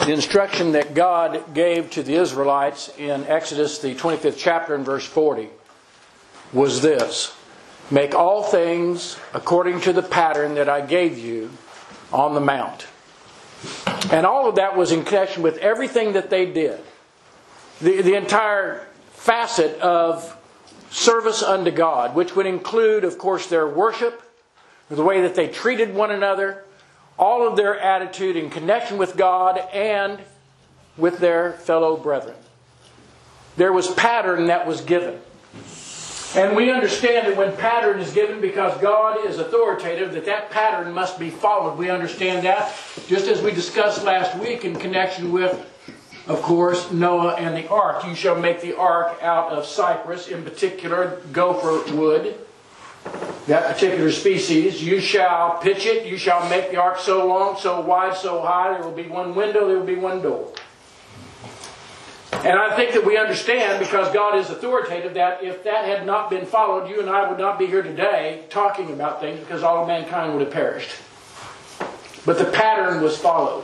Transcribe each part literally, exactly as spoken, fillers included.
The instruction that God gave to the Israelites in Exodus, the twenty-fifth chapter and verse forty, was this: make all things according to the pattern that I gave you on the mount. And all of that was in connection with everything that they did. The, the entire facet of service unto God, which would include, of course, their worship, the way that they treated one another, all of their attitude in connection with God and with their fellow brethren. There was pattern that was given. And we understand that when pattern is given, because God is authoritative, that that pattern must be followed. We understand that, just as we discussed last week in connection with, of course, Noah and the ark. You shall make the ark out of cypress, in particular gopher wood, that particular species. You shall pitch it. You shall make the ark so long, so wide, so high. There will be one window, there will be one door. And I think that we understand, because God is authoritative, that if that had not been followed, you and I would not be here today talking about things, because all of mankind would have perished. But the pattern was followed.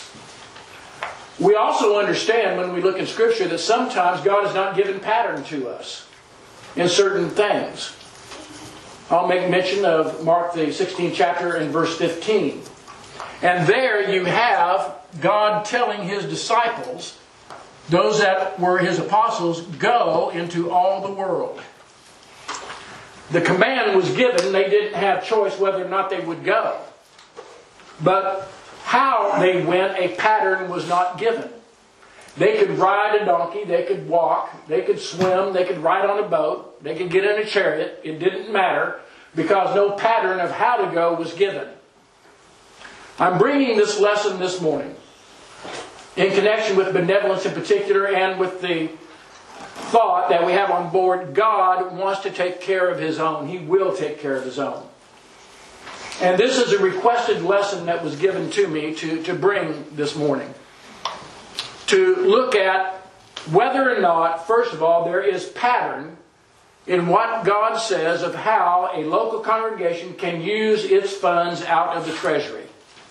We also understand, when we look in Scripture, that sometimes God has not given pattern to us in certain things. I'll make mention of Mark the sixteenth chapter and verse fifteen. And there you have God telling His disciples, those that were His apostles, go into all the world. The command was given. They didn't have choice whether or not they would go. But how they went, a pattern was not given. They could ride a donkey, they could walk, they could swim, they could ride on a boat, they could get in a chariot. It didn't matter, because no pattern of how to go was given. I'm bringing this lesson this morning in connection with benevolence in particular, and with the thought that we have on board, God wants to take care of His own. He will take care of His own. And this is a requested lesson that was given to me to, to bring this morning. To look at whether or not, first of all, there is pattern in what God says of how a local congregation can use its funds out of the treasury.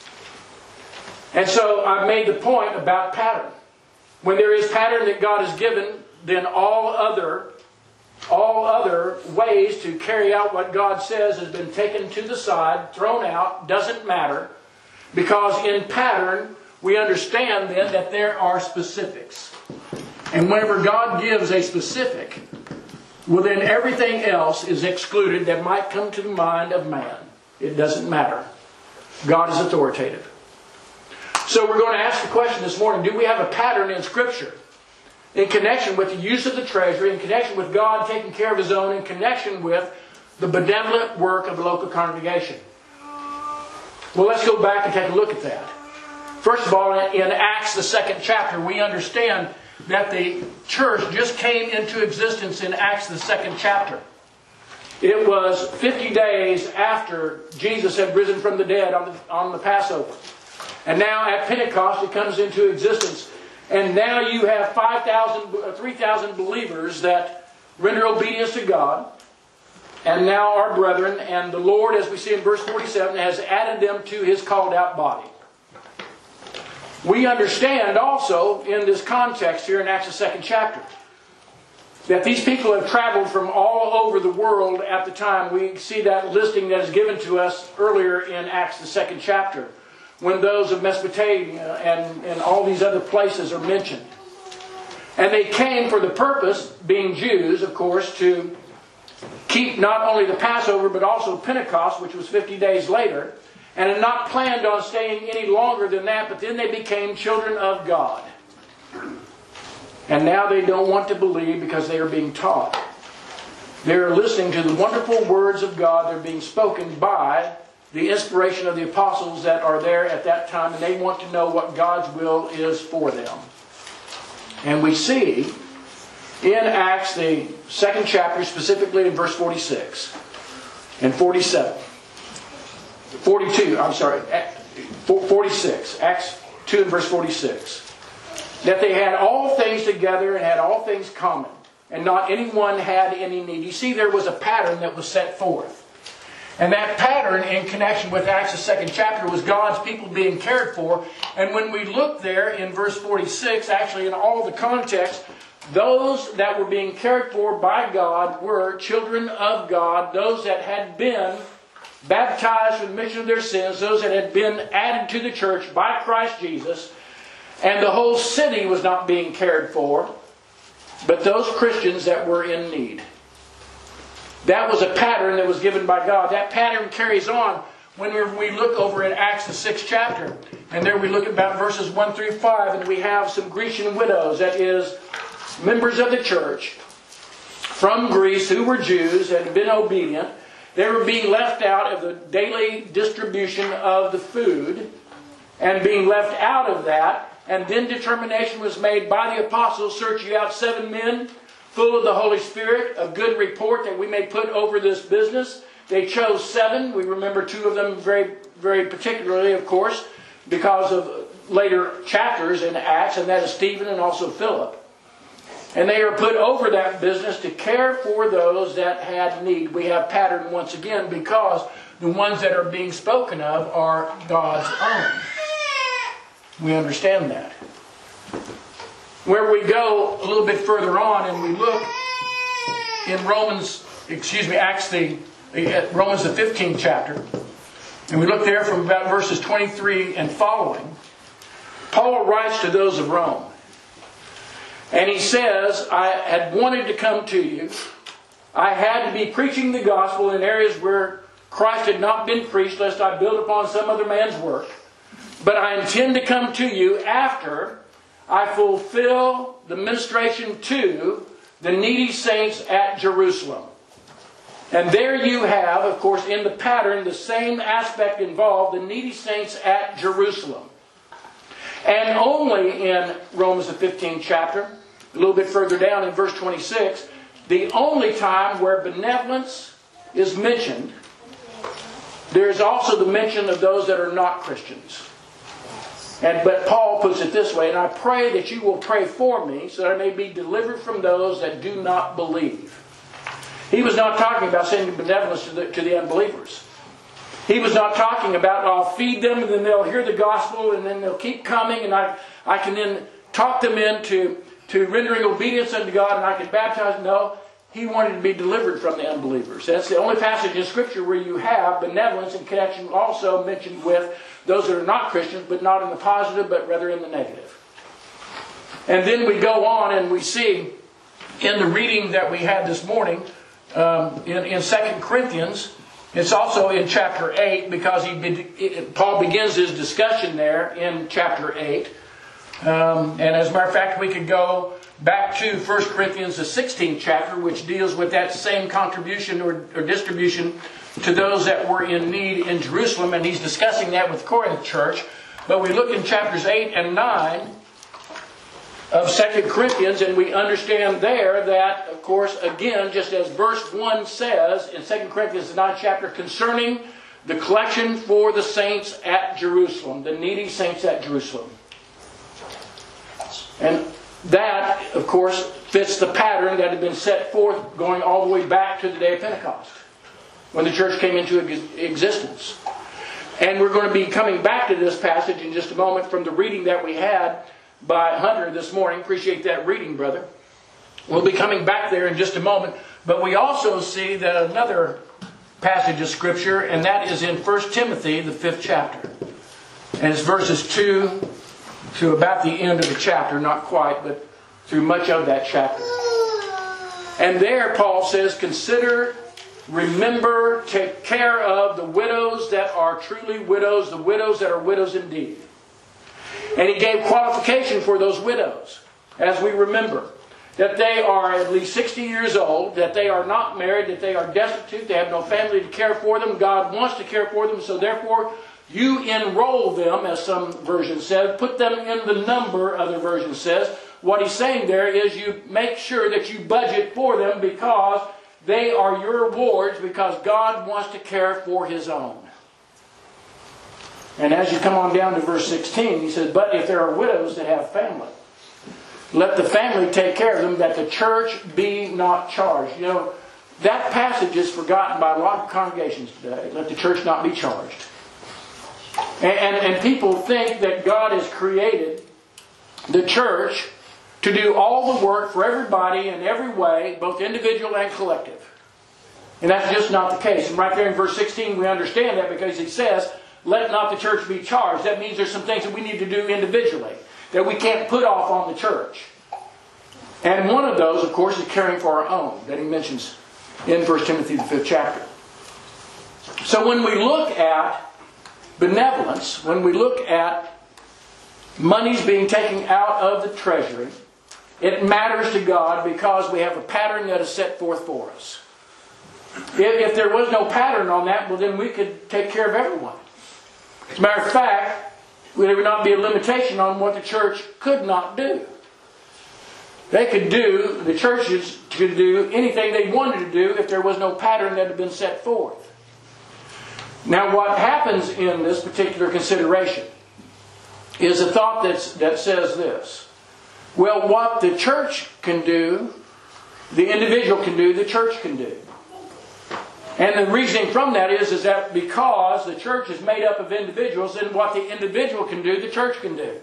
And so I've made the point about pattern. When there is pattern that God has given, then all other, all other ways to carry out what God says has been taken to the side, thrown out, doesn't matter. Because in pattern, we understand then that there are specifics. And whenever God gives a specific, well, then everything else is excluded that might come to the mind of man. It doesn't matter. God is authoritative. So we're going to ask the question this morning, do we have a pattern in Scripture in connection with the use of the treasury, in connection with God taking care of His own, in connection with the benevolent work of the local congregation? Well, let's go back and take a look at that. First of all, in Acts, the second chapter, we understand that the church just came into existence in Acts, the second chapter. It was fifty days after Jesus had risen from the dead on the, on the Passover. And now at Pentecost it comes into existence. And now you have five thousand, three thousand believers that render obedience to God. And now our brethren, and the Lord, as we see in verse forty-seven, has added them to His called out body. We understand also in this context here in Acts the second chapter that these people have traveled from all over the world at the time. We see that listing that is given to us earlier in Acts the second chapter, when those of Mesopotamia and, and all these other places are mentioned. And they came for the purpose, being Jews, of course, to keep not only the Passover but also Pentecost, which was fifty days later, and had not planned on staying any longer than that, but then they became children of God. And now they don't want to believe because they are being taught. They are listening to the wonderful words of God that are being spoken by the inspiration of the apostles that are there at that time, and they want to know what God's will is for them. And we see in Acts, the second chapter, specifically in verse forty-six and forty-seven, forty-two, I'm sorry, forty-six, Acts two and verse forty-six, that they had all things together and had all things common, and not anyone had any need. You see, there was a pattern that was set forth. And that pattern in connection with Acts the second chapter was God's people being cared for. And when we look there in verse forty-six, actually in all the context, those that were being cared for by God were children of God, those that had been baptized for the remission of their sins, those that had been added to the church by Christ Jesus. And the whole city was not being cared for, but those Christians that were in need. That was a pattern that was given by God. That pattern carries on when we look over in Acts the sixth chapter. And there we look at about verses one through five, and we have some Grecian widows, that is, members of the church from Greece who were Jews and had been obedient. They were being left out of the daily distribution of the food and being left out of that. And then determination was made by the apostles, search you out seven men full of the Holy Spirit, of good report that we may put over this business. They chose seven. We remember two of them very, very particularly, of course, because of later chapters in Acts, and that is Stephen and also Philip. And they are put over that business to care for those that had need. We have pattern once again because the ones that are being spoken of are God's own. We understand that. Where we go a little bit further on and we look in Romans, excuse me, Acts the, Romans the fifteenth chapter, and we look there from about verses twenty-three and following, Paul writes to those of Rome. And he says, I had wanted to come to you. I had to be preaching the gospel in areas where Christ had not been preached, lest I build upon some other man's work. But I intend to come to you after I fulfill the ministration to the needy saints at Jerusalem. And there you have, of course, in the pattern, the same aspect involved, the needy saints at Jerusalem. And only in Romans the fifteenth chapter, a little bit further down in verse twenty-six, the only time where benevolence is mentioned, there is also the mention of those that are not Christians. And, but Paul puts it this way, and I pray that you will pray for me so that I may be delivered from those that do not believe. He was not talking about sending benevolence to the, to the unbelievers. He was not talking about, I'll feed them and then they'll hear the gospel and then they'll keep coming and I, I can then talk them into to rendering obedience unto God and I can baptize them. No, he wanted to be delivered from the unbelievers. That's the only passage in Scripture where you have benevolence in connection also mentioned with those that are not Christians, but not in the positive, but rather in the negative. And then we go on and we see in the reading that we had this morning, um, in, in Second Corinthians, it's also in chapter eight, because he be, Paul begins his discussion there in chapter eight. Um, and as a matter of fact, we could go back to First Corinthians, the sixteenth chapter, which deals with that same contribution or, or distribution to those that were in need in Jerusalem. And he's discussing that with Corinth church. But we look in chapters eight and nine of Second Corinthians, and we understand there that, of course, again, just as verse one says in Second Corinthians, the ninth chapter, concerning the collection for the saints at Jerusalem, the needy saints at Jerusalem. And that, of course, fits the pattern that had been set forth going all the way back to the day of Pentecost, when the church came into existence. And we're going to be coming back to this passage in just a moment from the reading that we had by Hunter this morning. Appreciate that reading, brother. We'll be coming back there in just a moment. But we also see that another passage of Scripture, and that is in First Timothy, the fifth chapter. And it's verses two to about the end of the chapter, not quite, but through much of that chapter. And there Paul says, consider, remember, take care of the widows that are truly widows, the widows that are widows indeed. And he gave qualification for those widows, as we remember, that they are at least sixty years old, that they are not married, that they are destitute, they have no family to care for them. God wants to care for them, so therefore you enroll them, as some versions said, put them in the number, other versions says. What he's saying there is you make sure that you budget for them because they are your wards, because God wants to care for His own. And as you come on down to verse sixteen, he says, but if there are widows that have family, let the family take care of them, that the church be not charged. You know, that passage is forgotten by a lot of congregations today. Let the church not be charged. And, and, and people think that God has created the church to do all the work for everybody in every way, both individual and collective. And that's just not the case. And right there in verse sixteen we understand that, because he says, let not the church be charged. That means there's some things that we need to do individually that we can't put off on the church. And one of those, of course, is caring for our own, that he mentions in First Timothy, the fifth chapter. So when we look at benevolence, when we look at monies being taken out of the treasury, it matters to God because we have a pattern that is set forth for us. If, if there was no pattern on that, well then we could take care of everyone. As a matter of fact, there would not be a limitation on what the church could not do. They could do, the churches could do anything they wanted to do if there was no pattern that had been set forth. Now what happens in this particular consideration is a thought that's, that says this. Well, what the church can do, the individual can do, the church can do. And the reasoning from that is, is that because the church is made up of individuals, then what the individual can do, the church can do.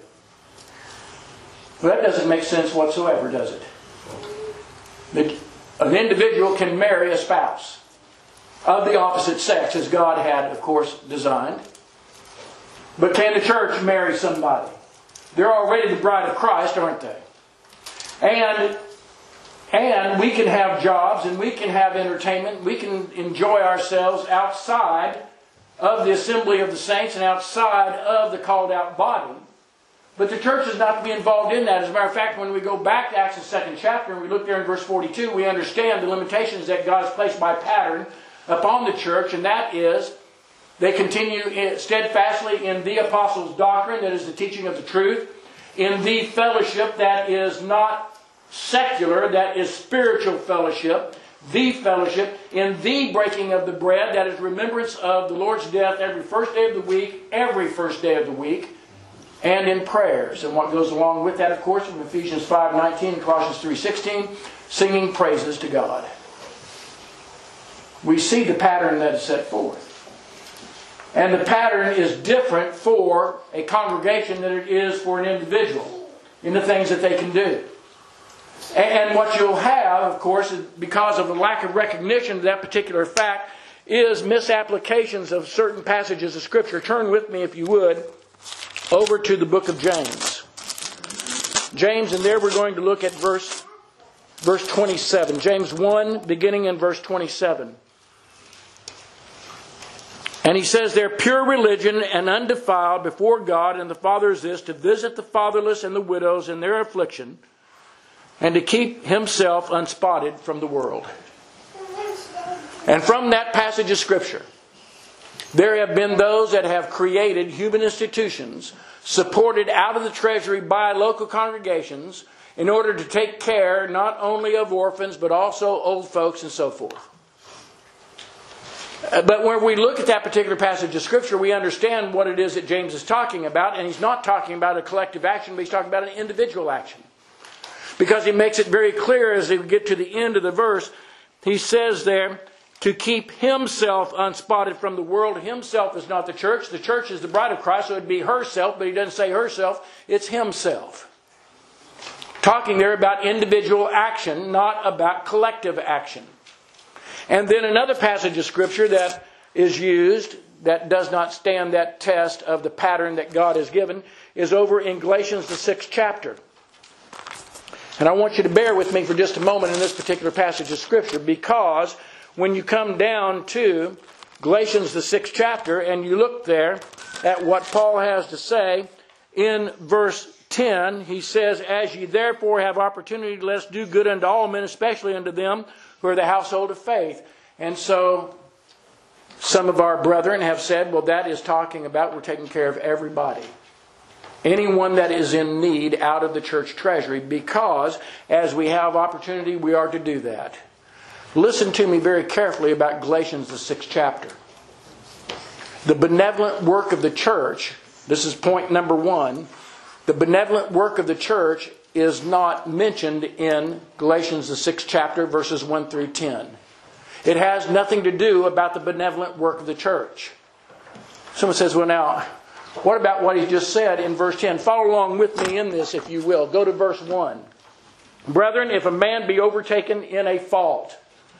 Well, that doesn't make sense whatsoever, does it? The, an individual can marry a spouse of the opposite sex, as God had, of course, designed. But can the church marry somebody? They're already the bride of Christ, aren't they? And, and we can have jobs, and we can have entertainment. We can enjoy ourselves outside of the assembly of the saints and outside of the called out body. But the church is not to be involved in that. As a matter of fact, when we go back to Acts the second chapter and we look there in verse forty-two, we understand the limitations that God has placed by pattern upon the church, and that is they continue steadfastly in the apostles' doctrine, that is the teaching of the truth, in the fellowship that is not secular, that is spiritual fellowship, the fellowship, in the breaking of the bread, that is remembrance of the Lord's death every first day of the week, every first day of the week, and in prayers. And what goes along with that, of course, from Ephesians five nineteen and Colossians three sixteen, singing praises to God. We see the pattern that is set forth. And the pattern is different for a congregation than it is for an individual in the things that they can do. And what you'll have, of course, because of the lack of recognition of that particular fact, is misapplications of certain passages of Scripture. Turn with me, if you would, over to the book of James. James, and there we're going to look at verse, verse twenty-seven. James one, beginning in verse twenty-seven. And he says there, pure religion and undefiled before God and the Father is this, to visit the fatherless and the widows in their affliction, and to keep himself unspotted from the world. And from that passage of Scripture, there have been those that have created human institutions supported out of the treasury by local congregations in order to take care not only of orphans but also old folks and so forth. But when we look at that particular passage of Scripture, we understand what it is that James is talking about. And he's not talking about a collective action, but he's talking about an individual action. Because he makes it very clear as we get to the end of the verse. He says there, to keep himself unspotted from the world. Himself is not the church. The church is the bride of Christ, so it would be herself. But he doesn't say herself. It's himself. Talking there about individual action, not about collective action. And then another passage of Scripture that is used, that does not stand that test of the pattern that God has given, is over in Galatians the sixth chapter. And I want you to bear with me for just a moment in this particular passage of Scripture, because when you come down to Galatians the sixth chapter and you look there at what Paul has to say in verse ten, he says, as ye therefore have opportunity, let us do good unto all men, especially unto them who are the household of faith. And so some of our brethren have said, well, that is talking about we're taking care of everybody. Anyone that is in need out of the church treasury, because as we have opportunity, we are to do that. Listen to me very carefully about Galatians the sixth chapter. The benevolent work of the church, this is point number one, the benevolent work of the church is not mentioned in Galatians the sixth chapter, verses one through ten. It has nothing to do about the benevolent work of the church. Someone says, well now, what about what he just said in verse ten? Follow along with me in this, if you will. Go to verse one. Brethren, if a man be overtaken in a fault,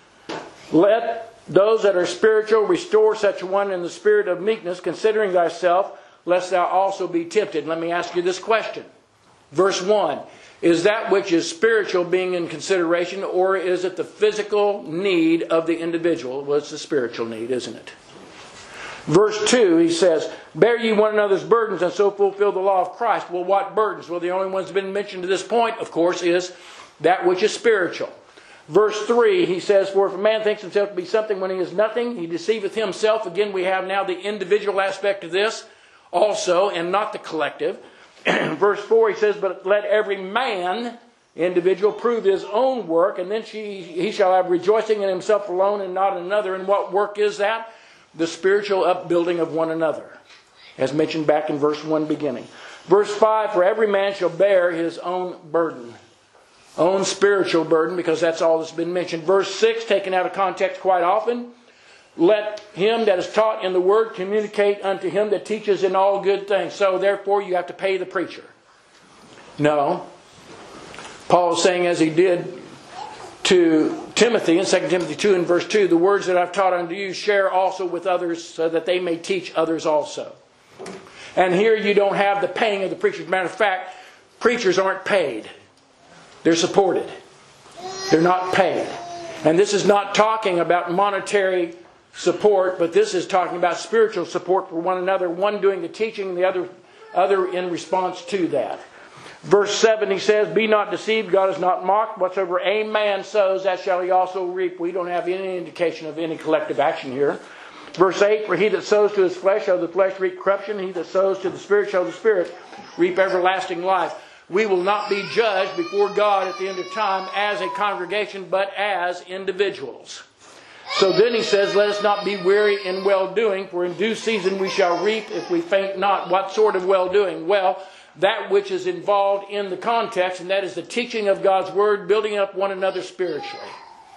let those that are spiritual restore such a one in the spirit of meekness, considering thyself, lest thou also be tempted. Let me ask you this question. Verse one. Is that which is spiritual being in consideration, or is it the physical need of the individual? Well, it's the spiritual need, isn't it? Verse two, he says, bear ye one another's burdens, and so fulfill the law of Christ. Well, what burdens? Well, the only ones that have been mentioned to this point, of course, is that which is spiritual. Verse three, he says, for if a man thinks himself to be something when he is nothing, he deceiveth himself. Again, we have now the individual aspect of this also, and not the collective. Verse four, he says, but let every man, individual, prove his own work, and then she, he shall have rejoicing in himself alone and not in another. And what work is that? The spiritual upbuilding of one another, as mentioned back in verse one beginning. Verse five, for every man shall bear his own burden. Own spiritual burden, because that's all that's been mentioned. Verse six, taken out of context quite often. Let him that is taught in the word communicate unto him that teaches in all good things. So therefore you have to pay the preacher. No. Paul is saying, as he did to Timothy in Second Timothy two and verse two, the words that I've taught unto you share also with others, so that they may teach others also. And here you don't have the paying of the preacher. As a matter of fact, preachers aren't paid. They're supported. They're not paid. And this is not talking about monetary support, but this is talking about spiritual support for one another, one doing the teaching and the other other in response to that. Verse seven, he says, be not deceived, God is not mocked. Whatsoever a man sows, that shall he also reap. We don't have any indication of any collective action here. Verse eight, for he that sows to his flesh shall the flesh reap corruption, he that sows to the Spirit shall the Spirit reap everlasting life. We will not be judged before God at the end of time as a congregation, but as individuals. So then he says, let us not be weary in well-doing, for in due season we shall reap if we faint not. What sort of well-doing? Well, that which is involved in the context, and that is the teaching of God's Word, building up one another spiritually.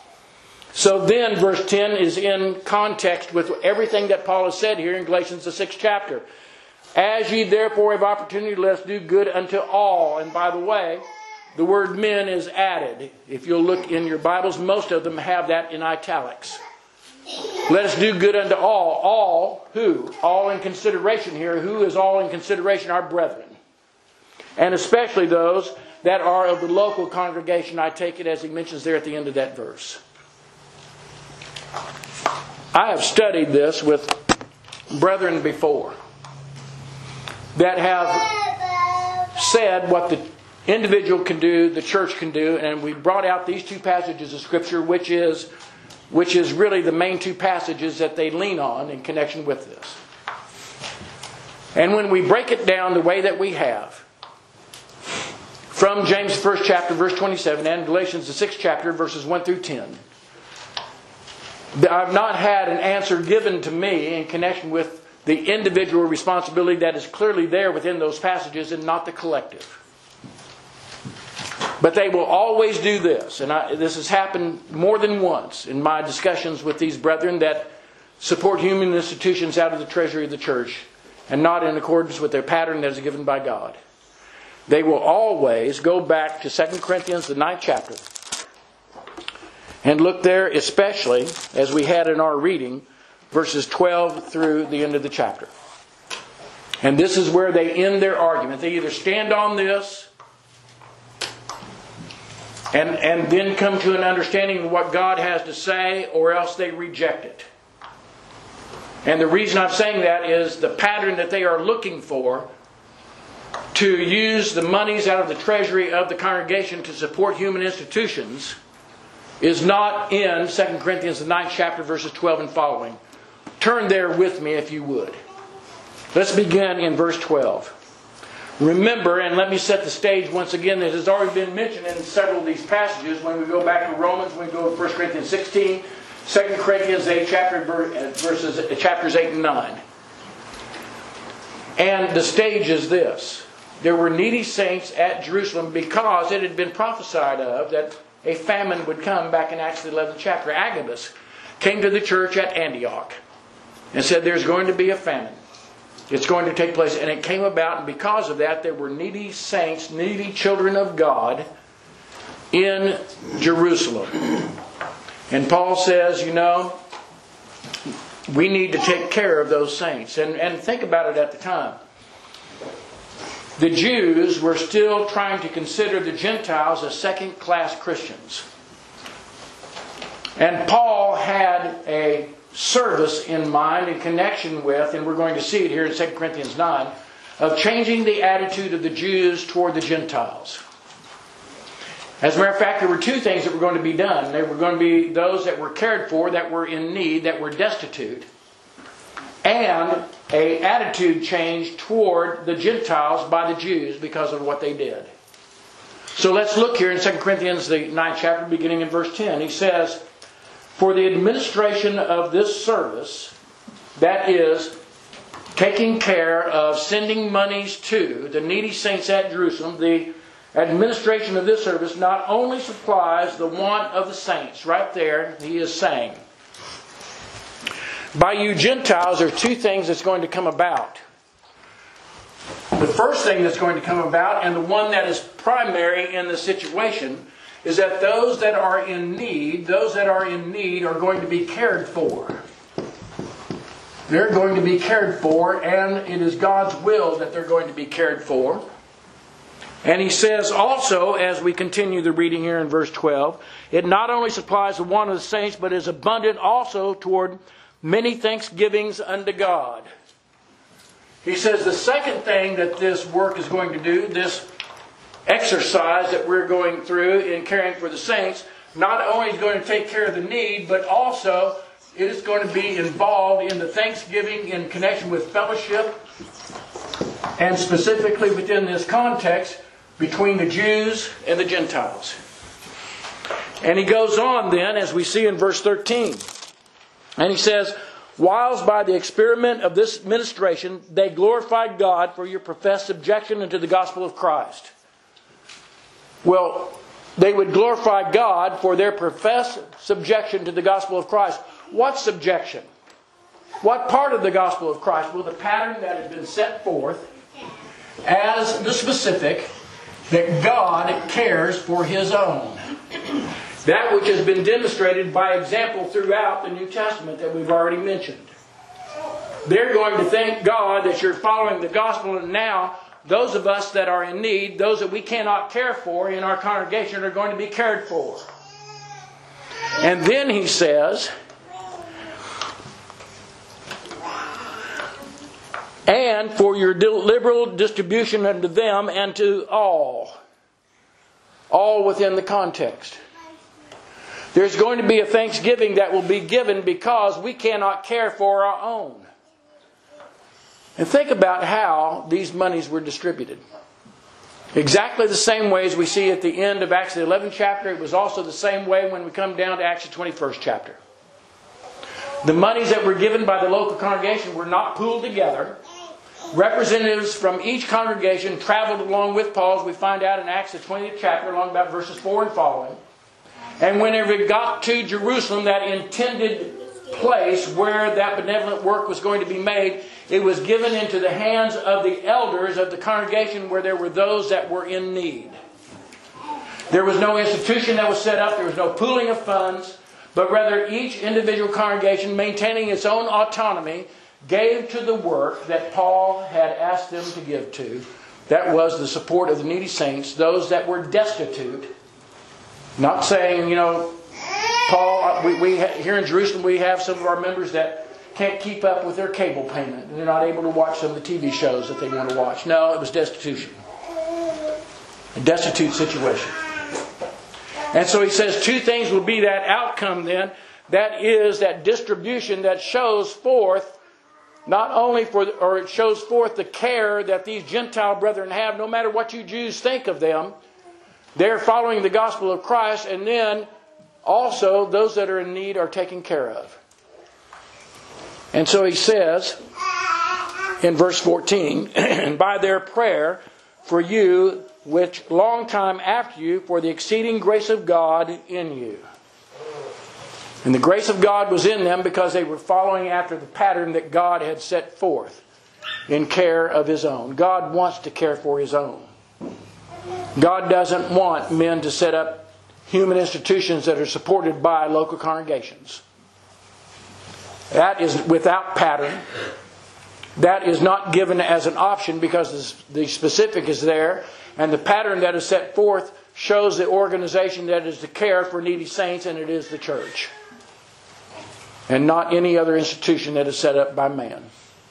So then, verse ten is in context with everything that Paul has said here in Galatians, the sixth chapter. As ye therefore have opportunity, let us do good unto all. And by the way, the word men is added. If you'll look in your Bibles, most of them have that in italics. Let us do good unto all. All who? All in consideration here. Who is all in consideration? Our brethren. And especially those that are of the local congregation, I take it as he mentions there at the end of that verse. I have studied this with brethren before that have said what the individual can do, the church can do, and we brought out these two passages of Scripture, which is which is really the main two passages that they lean on in connection with this. And when we break it down the way that we have, from James the first chapter, verse twenty-seven, and Galatians the sixth chapter, verses one through ten, I've not had an answer given to me in connection with the individual responsibility that is clearly there within those passages and not the collective. But they will always do this, and I, this has happened more than once in my discussions with these brethren that support human institutions out of the treasury of the church and not in accordance with their pattern that is given by God. They will always go back to Second Corinthians, the ninth chapter, and look there especially, as we had in our reading, verses twelve through the end of the chapter. And this is where they end their argument. They either stand on this and, and then come to an understanding of what God has to say, or else they reject it. And the reason I'm saying that is the pattern that they are looking for to use the monies out of the treasury of the congregation to support human institutions is not in Second Corinthians, the ninth chapter, verses twelve and following. Turn there with me if you would. Let's begin in verse twelve. Remember, and let me set the stage once again, that has already been mentioned in several of these passages. When we go back to Romans, when we go to First Corinthians sixteen, Second Corinthians eight, chapter, verses, chapters eight and nine. And the stage is this. There were needy saints at Jerusalem because it had been prophesied of that a famine would come back in Acts the eleventh chapter. Agabus came to the church at Antioch and said there's going to be a famine. It's going to take place. And it came about, and because of that, there were needy saints, needy children of God in Jerusalem. And Paul says, you know, we need to take care of those saints. And, and think about it at the time. The Jews were still trying to consider the Gentiles as second-class Christians. And Paul had a service in mind in connection with, and we're going to see it here in Second Corinthians nine, of changing the attitude of the Jews toward the Gentiles. As a matter of fact, there were two things that were going to be done. They were going to be those that were cared for, that were in need, that were destitute, and an attitude change toward the Gentiles by the Jews because of what they did. So let's look here in Second Corinthians, the ninth chapter, beginning in verse ten. He says, for the administration of this service, that is, taking care of sending monies to the needy saints at Jerusalem, the administration of this service not only supplies the want of the saints. Right there, he is saying, by you Gentiles, there are two things that's going to come about. The first thing that's going to come about, and the one that is primary in the situation, is that those that are in need, those that are in need are going to be cared for. They're going to be cared for, and it is God's will that they're going to be cared for. And he says also, as we continue the reading here in verse twelve, it not only supplies the want of the saints, but is abundant also toward many thanksgivings unto God. He says the second thing that this work is going to do, this exercise that we're going through in caring for the saints, not only is going to take care of the need, but also it is going to be involved in the thanksgiving in connection with fellowship, and specifically within this context between the Jews and the Gentiles. And he goes on then, as we see in verse thirteen, and he says, whilst by the experiment of this administration they glorified God for your professed subjection unto the gospel of Christ. Well, they would glorify God for their professed subjection to the gospel of Christ. What subjection? What part of the gospel of Christ? Well, the pattern that had been set forth as the specific, that God cares for His own. That which has been demonstrated by example throughout the New Testament that we've already mentioned. They're going to thank God that you're following the gospel, and now those of us that are in need, those that we cannot care for in our congregation, are going to be cared for. And then he says, and for your liberal distribution unto them and to all. All within the context. There's going to be a thanksgiving that will be given because we cannot care for our own. And think about how these monies were distributed. Exactly the same way as we see at the end of Acts the eleventh chapter. It was also the same way when we come down to Acts the twenty-first chapter. The monies that were given by the local congregation were not pooled together. Representatives from each congregation traveled along with Paul, as we find out in Acts the twentieth chapter, along about verses four and following. And whenever it got to Jerusalem, that intended place where that benevolent work was going to be made, it was given into the hands of the elders of the congregation where there were those that were in need. There was no institution that was set up. There was no pooling of funds. But rather each individual congregation, maintaining its own autonomy, gave to the work that Paul had asked them to give to. That was the support of the needy saints, those that were destitute. Not saying, you know, Paul, we, we here in Jerusalem we have some of our members that can't keep up with their cable payment. And they're not able to watch some of the T V shows that they want to watch. No, it was destitution. A destitute situation. And so he says two things will be that outcome then. That is that distribution that shows forth not only for, or it shows forth the care that these Gentile brethren have, no matter what you Jews think of them. They're following the gospel of Christ, and then also those that are in need are taken care of. And so he says in verse fourteen, and by their prayer for you, which long time after you, for the exceeding grace of God in you. And the grace of God was in them because they were following after the pattern that God had set forth in care of His own. God wants to care for His own. God doesn't want men to set up human institutions that are supported by local congregations. That is without pattern. That is not given as an option because the specific is there. And the pattern that is set forth shows the organization that is to care for needy saints, and it is the church. And not any other institution that is set up by man.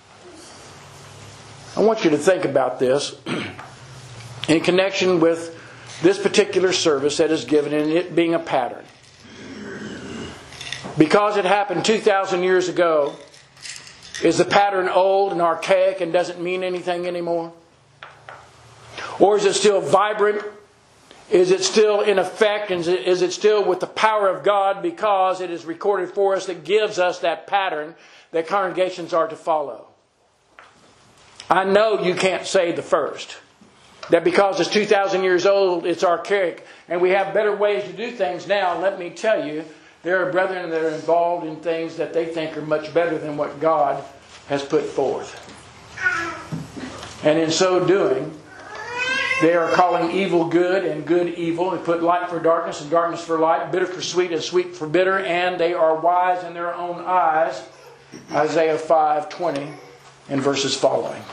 I want you to think about this in connection with this particular service that is given and it being a pattern. Because it happened two thousand years ago, is the pattern old and archaic and doesn't mean anything anymore? Or is it still vibrant? Is it still in effect? And is it still with the power of God because it is recorded for us that gives us that pattern that congregations are to follow? I know you can't say the first. That because it's two thousand years old, it's archaic. And we have better ways to do things now. Let me tell you, there are brethren that are involved in things that they think are much better than what God has put forth. And in so doing, they are calling evil good and good evil. They put light for darkness and darkness for light, bitter for sweet and sweet for bitter. And they are wise in their own eyes. Isaiah five twenty and verses following.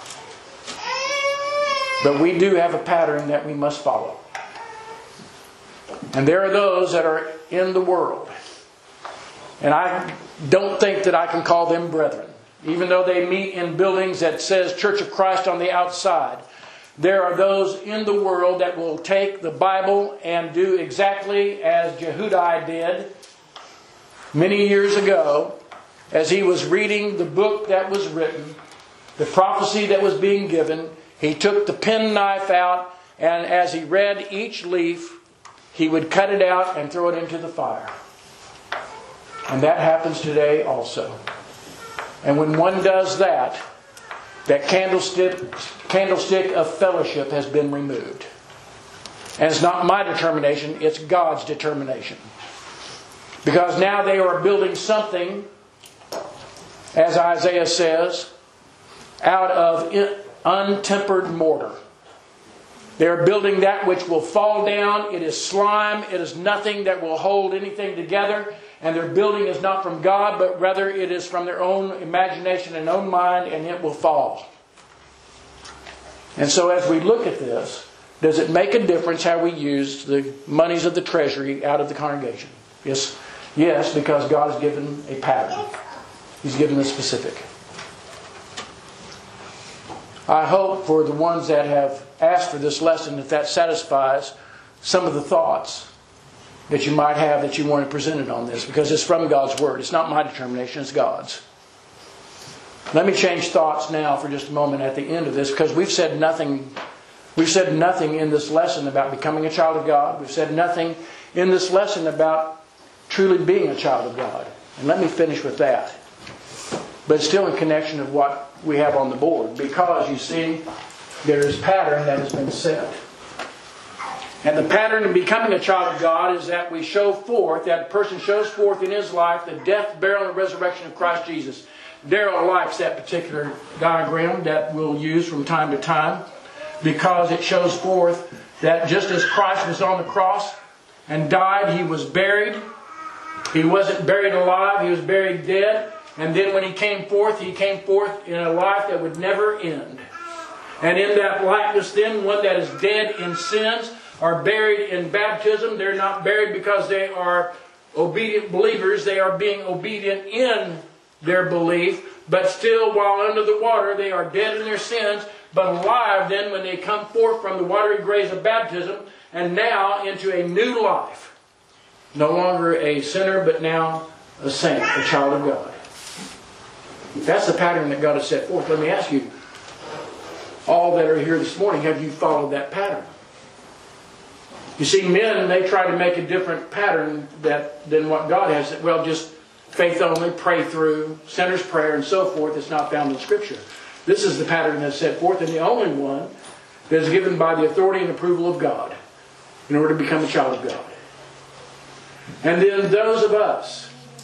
But we do have a pattern that we must follow. And there are those that are in the world. And I don't think that I can call them brethren. Even though they meet in buildings that says Church of Christ on the outside. There are those in the world that will take the Bible and do exactly as Jehudi did many years ago as he was reading the book that was written, the prophecy that was being given. He took the penknife out, and as he read each leaf, he would cut it out and throw it into the fire. And that happens today also. And when one does that, that candlestick, candlestick of fellowship has been removed. And it's not my determination, it's God's determination. Because now they are building something, as Isaiah says, out of untempered mortar. They are building that which will fall down. It is slime. It is nothing that will hold anything together. And their building is not from God, but rather it is from their own imagination and own mind, and it will fall. And so as we look at this, does it make a difference how we use the monies of the treasury out of the congregation? Yes, yes, because God has given a pattern. He's given a specific. I hope for the ones that have asked for this lesson that that satisfies some of the thoughts that you might have that you want to present it on this, because it's from God's Word. It's not my determination, it's God's. Let me change thoughts now for just a moment at the end of this, because we've said nothing we've said nothing in this lesson about becoming a child of God. We've said nothing in this lesson about truly being a child of God. And let me finish with that. But it's still in connection of what we have on the board, because you see there is pattern that has been set. And the pattern of becoming a child of God is that we show forth, that person shows forth in his life the death, burial, and resurrection of Christ Jesus. Darrell likes that particular diagram that we'll use from time to time, because it shows forth that just as Christ was on the cross and died, He was buried. He wasn't buried alive, He was buried dead. And then when He came forth, He came forth in a life that would never end. And in that likeness then, one that is dead in sins, are buried in baptism. They're not buried because they are obedient believers. They are being obedient in their belief. But still, while under the water, they are dead in their sins, but alive then when they come forth from the watery graves of baptism, and now into a new life. No longer a sinner, but now a saint, a child of God. That's the pattern that God has set forth. Let me ask you, all that are here this morning, have you followed that pattern? You see, men, they try to make a different pattern that than what God has. Well, just faith only, pray through, sinner's prayer, and so forth. It's not found in Scripture. This is the pattern that's set forth, and the only one that is given by the authority and approval of God in order to become a child of God. And then those of us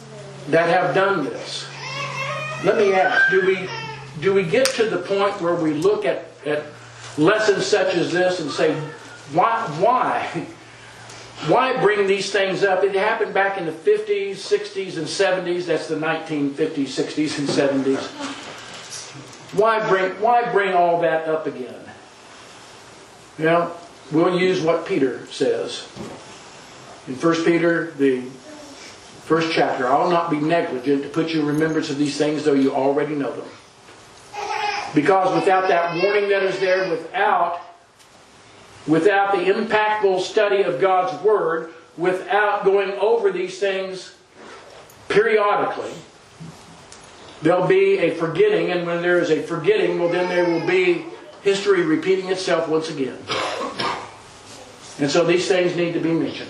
that have done this. Let me ask, do we do we get to the point where we look at, at lessons such as this and say, why why? Why bring these things up? It happened back in the fifties, sixties, and seventies. That's the nineteen fifties, sixties, and seventies. Why bring, why bring all that up again? You know, we'll use what Peter says. In First Peter, the first chapter, I will not be negligent to put you in remembrance of these things, though you already know them. Because without that warning that is there, without Without the impactful study of God's Word, without going over these things periodically, there'll be a forgetting, and when there is a forgetting, well then there will be history repeating itself once again. And so these things need to be mentioned.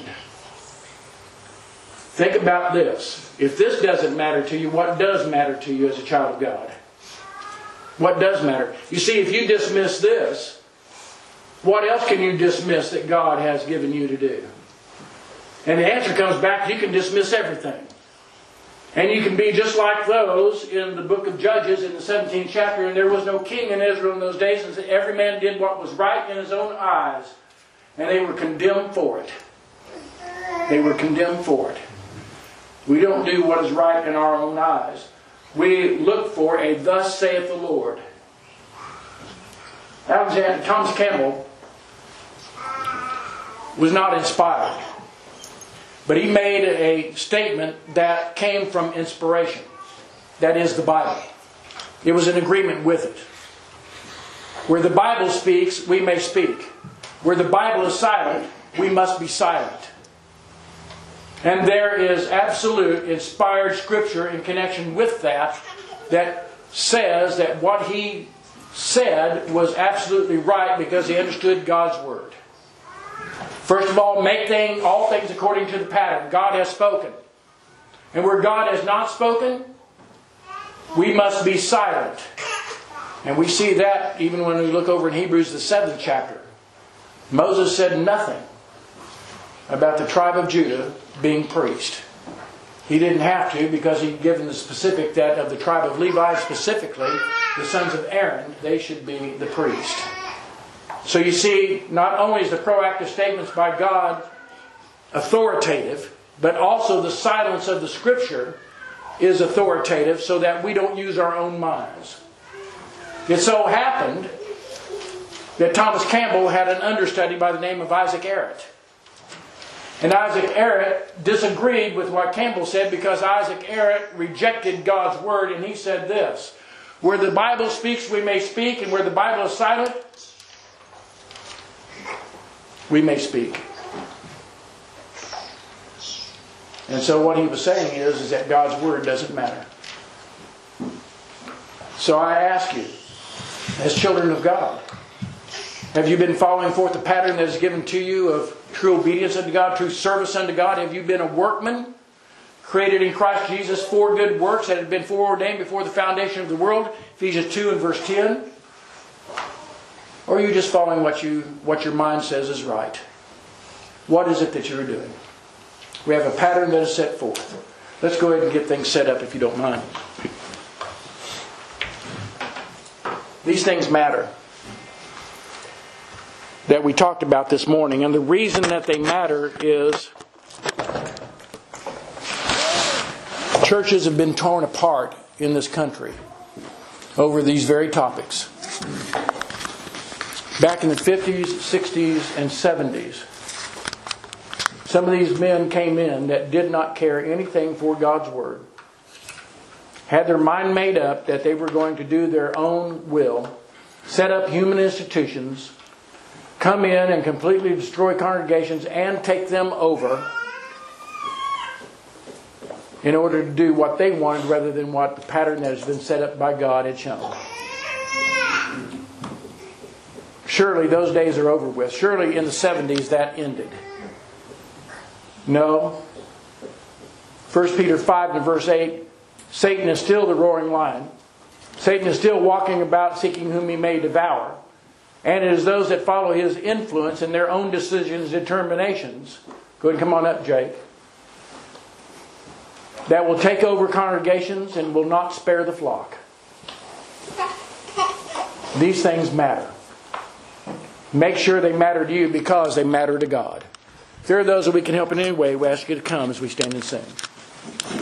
Think about this. If this doesn't matter to you, what does matter to you as a child of God? What does matter? You see, if you dismiss this, what else can you dismiss that God has given you to do? And the answer comes back, you can dismiss everything. And you can be just like those in the book of Judges in the seventeenth chapter, and there was no king in Israel in those days, and every man did what was right in his own eyes. And they were condemned for it. They were condemned for it. We don't do what is right in our own eyes. We look for a thus saith the Lord. Alexander Thomas Campbell was not inspired, but he made a statement that came from inspiration. That is the Bible. It was in agreement with it. Where the Bible speaks, we may speak. Where the Bible is silent, we must be silent. And there is absolute inspired scripture in connection with that that says that what he said was absolutely right because he understood God's Word. First of all, make thing, all things according to the pattern. God has spoken. And where God has not spoken, we must be silent. And we see that even when we look over in Hebrews, the seventh chapter. Moses said nothing about the tribe of Judah being priest. He didn't have to because he'd given the specific that of the tribe of Levi specifically, the sons of Aaron, they should be the priest. So you see, not only is the proactive statements by God authoritative, but also the silence of the Scripture is authoritative so that we don't use our own minds. It so happened that Thomas Campbell had an understudy by the name of Isaac Errett. And Isaac Errett disagreed with what Campbell said because Isaac Errett rejected God's Word, and he said this: where the Bible speaks, we may speak, and where the Bible is silent, we may speak. And so what he was saying is, is that God's Word doesn't matter. So I ask you, as children of God, have you been following forth the pattern that is given to you of true obedience unto God, true service unto God? Have you been a workman created in Christ Jesus for good works that had been foreordained before the foundation of the world? Ephesians two and verse ten. Or are you just following what you what your mind says is right? What is it that you're doing? We have a pattern that is set forth. Let's go ahead and get things set up if you don't mind. These things matter that we talked about this morning. And the reason that they matter is churches have been torn apart in this country over these very topics. Back in the fifties, sixties, and seventies, some of these men came in that did not care anything for God's Word, had their mind made up that they were going to do their own will, set up human institutions, come in and completely destroy congregations and take them over in order to do what they wanted rather than what the pattern that has been set up by God had shown. Surely those days are over with. Surely in the seventies that ended. No. First Peter five and verse eight, Satan is still the roaring lion. Satan is still walking about seeking whom he may devour. And it is those that follow his influence and their own decisions, determinations. Go ahead and come on up, Jake. that will take over congregations and will not spare the flock. These things matter. Make sure they matter to you because they matter to God. If there are those that we can help in any way, we ask you to come as we stand and sing.